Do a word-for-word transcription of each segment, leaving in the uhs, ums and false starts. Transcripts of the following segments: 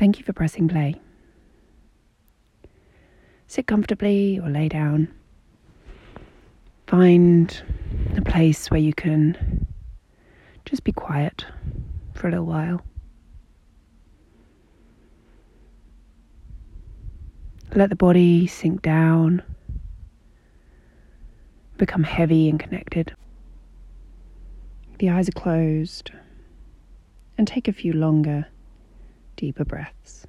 Thank you for pressing play. Sit comfortably or lay down. Find a place where you can just be quiet for a little while. Let the body sink down, become heavy and connected. The eyes are closed, and take a few longer, deeper breaths.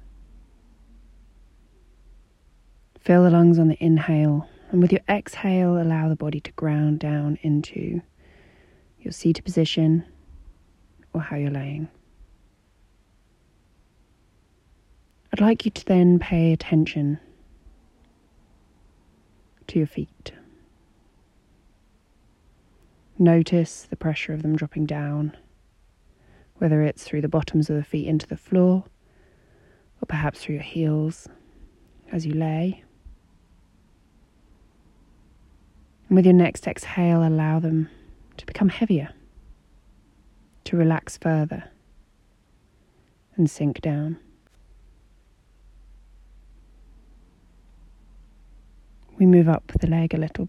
Fill the lungs on the inhale, and with your exhale, allow the body to ground down into your seated position or how you're laying. I'd like you to then pay attention to your feet. Notice the pressure of them dropping down, whether it's through the bottoms of the feet into the floor, or perhaps through your heels as you lay. And with your next exhale, allow them to become heavier, to relax further and sink down. We move up the leg a little.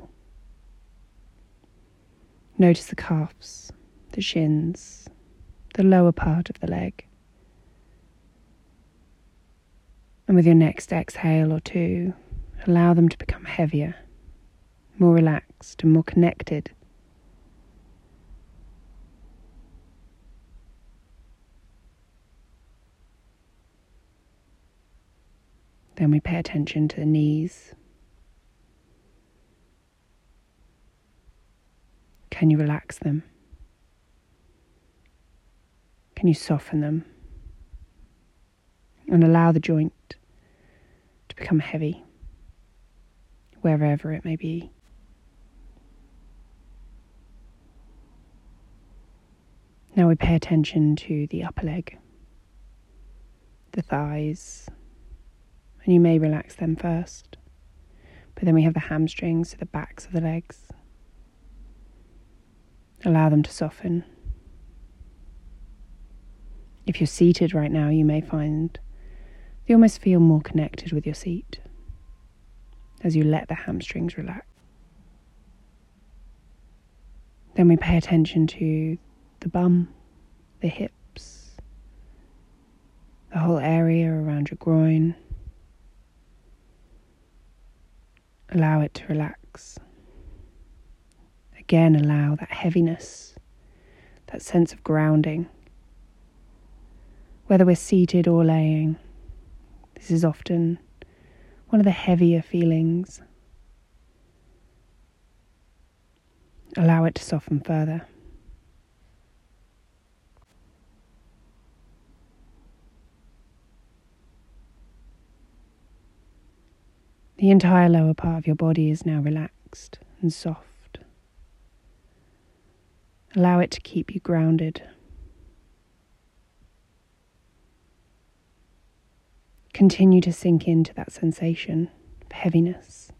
Notice the calves, the shins, the lower part of the leg. And with your next exhale or two, allow them to become heavier, more relaxed and more connected. Then we pay attention to the knees. Can you relax them? Can you soften them? And allow the joint to become heavy, wherever it may be. Now we pay attention to the upper leg, the thighs, and you may relax them first. But then we have the hamstrings, so the backs of the legs. Allow them to soften. If you're seated right now, you may find you almost feel more connected with your seat as you let the hamstrings relax. Then we pay attention to the bum, the hips, the whole area around your groin. Allow it to relax. Again, allow that heaviness, that sense of grounding. Whether we're seated or laying, this is often one of the heavier feelings. Allow it to soften further. The entire lower part of your body is now relaxed and soft. Allow it to keep you grounded. Continue to sink into that sensation of heaviness.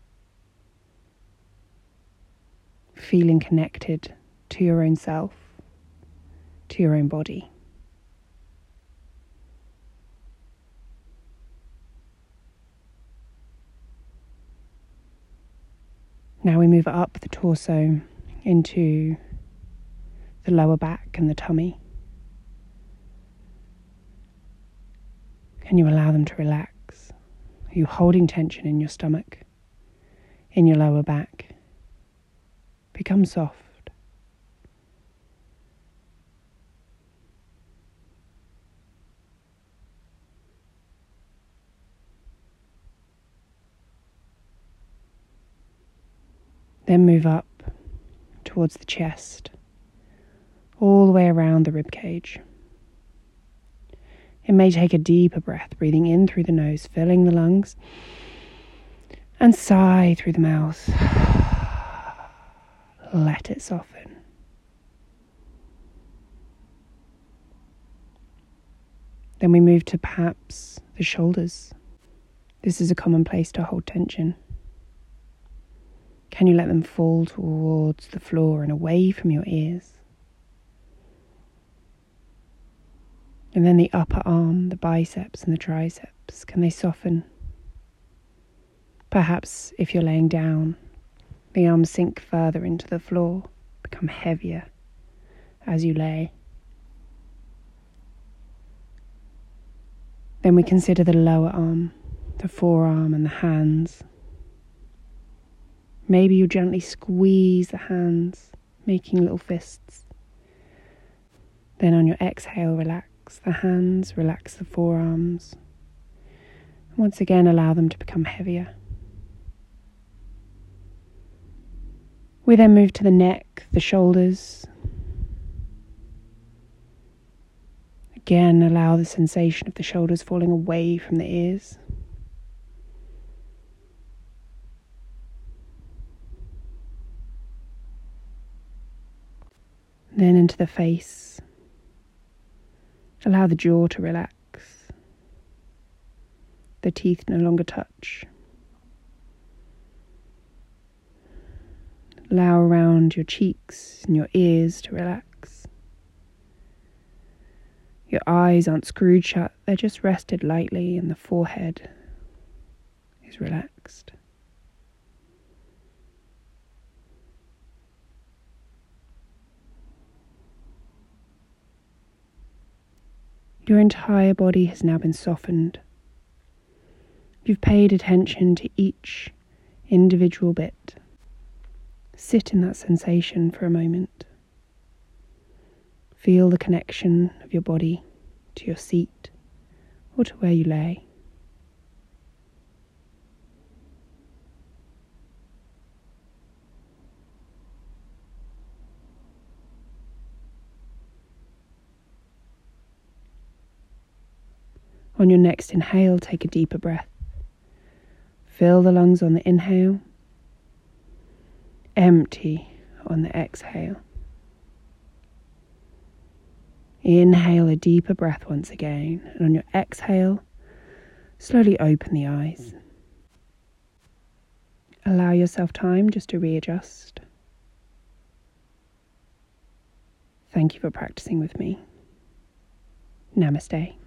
Feeling connected to your own self, to your own body. Now we move up the torso into the lower back and the tummy. Can you allow them to relax? Are you holding tension in your stomach, in your lower back? Become soft. Then move up towards the chest, all the way around the rib cage. It may take a deeper breath, breathing in through the nose, filling the lungs, and sigh through the mouth. Let it soften. Then we move to perhaps the shoulders. This is a common place to hold tension. Can you let them fall towards the floor and away from your ears? And then the upper arm, the biceps and the triceps, can they soften? Perhaps if you're laying down, the arms sink further into the floor, become heavier as you lay. Then we consider the lower arm, the forearm and the hands. Maybe you gently squeeze the hands, making little fists. Then on your exhale, relax the hands, relax the forearms. Once again, allow them to become heavier. We then move to the neck, the shoulders. Again, allow the sensation of the shoulders falling away from the ears. Then into the face. Allow the jaw to relax. The teeth no longer touch. Allow around your cheeks and your ears to relax. Your eyes aren't screwed shut, they're just rested lightly and the forehead is relaxed. Your entire body has now been softened. You've paid attention to each individual bit. Sit in that sensation for a moment. Feel the connection of your body to your seat or to where you lay. On your next inhale, take a deeper breath. Fill the lungs on the inhale. Empty on the exhale. Inhale a deeper breath once again, and on your exhale, slowly open the eyes. Allow yourself time just to readjust. Thank you for practicing with me. Namaste.